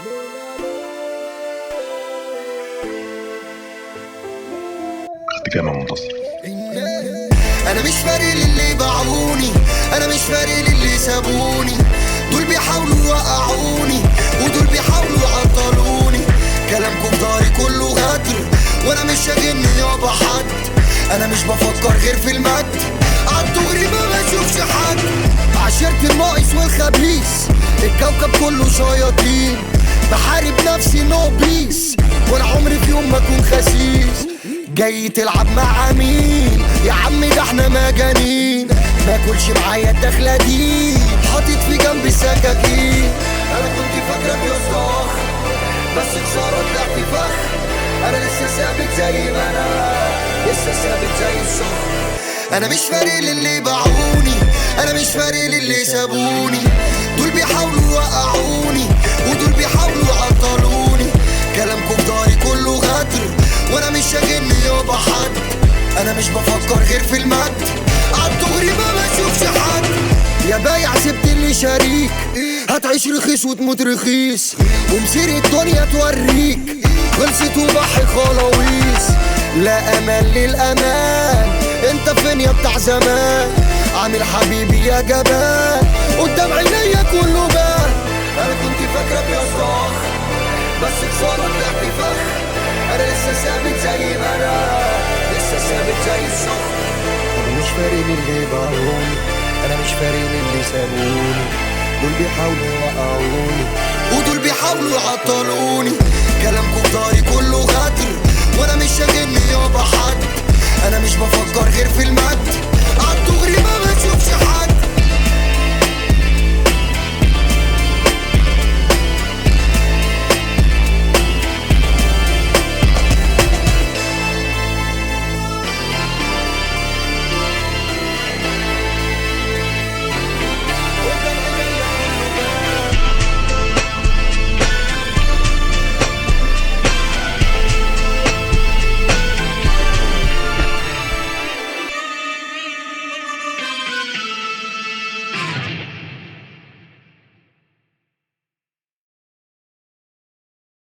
اختكام يا منتصر. انا مش فارق للي باعوني، انا مش فارق للي سابوني. دول بيحاولوا يوقعوني ودول بيحاولوا يعطلوني. كلامكم في ضهري كله غدر وانا مش شاغلني يابا حد. انا مش بفكر غير في المد، عالدغري ما بشوفش حد. عشرت الناقص والخبيث، الكوكب كله شياطين. بحارب نفسي نو بيس، ولا عمري في يوم ما اكون خسيس. جاي تلعب مع مين يا عم؟ ده احنا مجانين. ماكلش معايا الدخلة دي، حاطط في جنبي سكاكين. انا كنت فاكرك يا صاخ، بس خسارة طلعت فخ. انا لسه ثابت زي ما انا، لسه ثابت زي الصخر. انا مش فارق للي باعوني، انا مش فارق للي سابوني. دول بيحاولوا يوقعوني ودول بيحاولوا يعطلوني. كلامكم في ضهري كله غدر وانا مش شاغلني يابا حد. انا مش بفكر غير في المد، عالدغري ما بشوفش حد. يا بايع سبت اللي شريك، هتعيش رخيص وتموت رخيص، ومسير الدنيا توريك. خلصت وبحي خلاويص، لا امان للامان. انت فين يا بتاع زمان؟ عامل حبيبي يا جبان، قدام عينيا كله بان. انا كنت فاكرك يا صاخ، بس خسارة طلعت فخ. انا لسه ثابت زي ما انا، لسه ثابت زي الصخر. انا مش فارق للي باعوني، انا مش فارق للي سابوني. دول بيحاولوا يوقعوني ودول بيحاولوا يعطلوني. كلامكم في ضهري كله غدر وانا مش شاغلني يابا حد. انا مش بفكر غير في المد، عالدغري ما بشوفش حد.